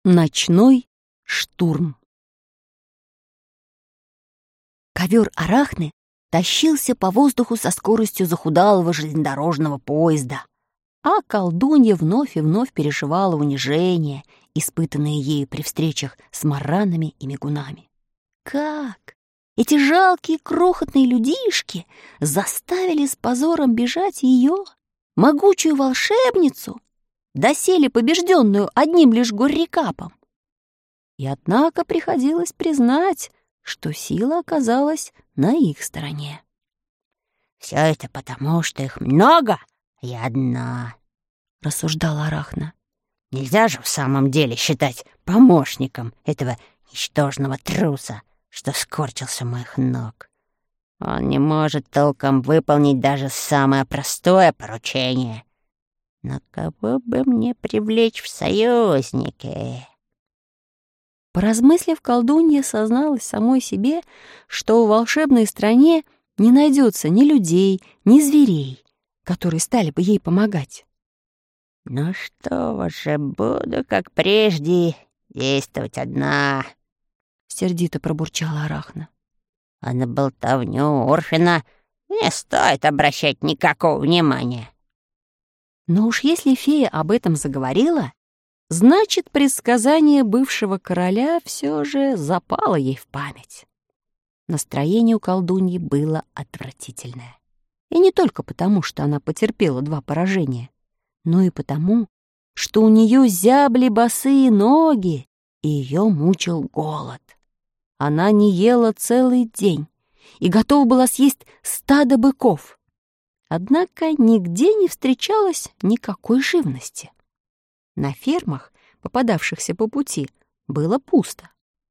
Ночной штурм. Ковер Арахны тащился по воздуху со скоростью захудалого железнодорожного поезда, а колдунья вновь и вновь переживала унижение, испытанное ею при встречах с маранами и мигунами. Как эти жалкие крохотные людишки заставили с позором бежать ее, могучую волшебницу, доселе побежденную одним лишь горрикапом? И однако приходилось признать, что сила оказалась на их стороне. «Все это потому, что их много, а я одна», — рассуждала Арахна. «Нельзя же в самом деле считать помощником этого ничтожного труса, что скорчился у моих ног. Он не может толком выполнить даже самое простое поручение. Но кого бы мне привлечь в союзники?» Поразмыслив, колдунья созналась самой себе, что в волшебной стране не найдется ни людей, ни зверей, которые стали бы ей помогать. «Ну что же, буду, как прежде, действовать одна», — сердито пробурчала Арахна. «А на болтовню Урфина не стоит обращать никакого внимания». Но уж если фея об этом заговорила, значит, предсказание бывшего короля все же запало ей в память. Настроение у колдуньи было отвратительное. И не только потому, что она потерпела 2 поражения, но и потому, что у нее зябли босые ноги, и ее мучил голод. Она не ела целый день и готова была съесть стадо быков. Однако нигде не встречалось никакой живности. На фермах, попадавшихся по пути, было пусто.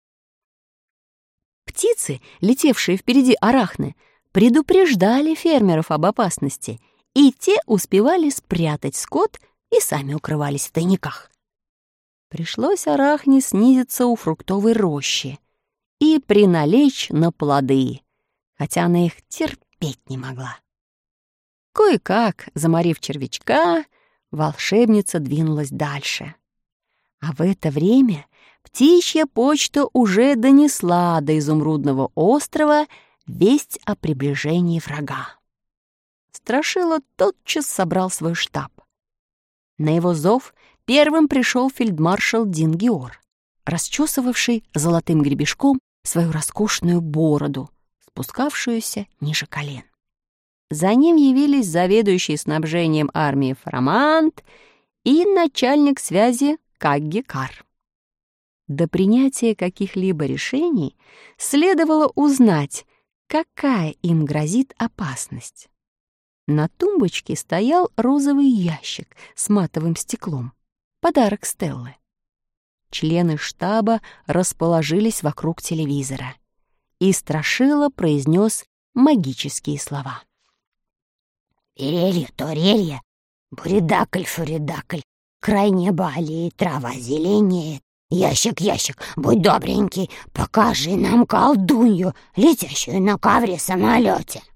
Птицы, летевшие впереди Арахны, предупреждали фермеров об опасности, и те успевали спрятать скот и сами укрывались в тайниках. Пришлось Арахне снизиться у фруктовой рощи и приналечь на плоды, хотя она их терпеть не могла. Кое-как, заморив червячка, волшебница двинулась дальше. А в это время птичья почта уже донесла до Изумрудного острова весть о приближении врага. Страшила тотчас собрал свой штаб. На его зов первым пришел фельдмаршал Дингиор, расчесывавший золотым гребешком свою роскошную бороду, спускавшуюся ниже колен. За ним явились заведующий снабжением армии Фарамант и начальник связи Каггикар. До принятия каких-либо решений следовало узнать, какая им грозит опасность. На тумбочке стоял розовый ящик с матовым стеклом, подарок Стеллы. Члены штаба расположились вокруг телевизора, и Страшила произнес магические слова. «Перелье, турелье, буридакль, фуридакль, край неба аллеет, трава зеленеет. Ящик, ящик, будь добренький, покажи нам колдунью, летящую на ковре-самолете».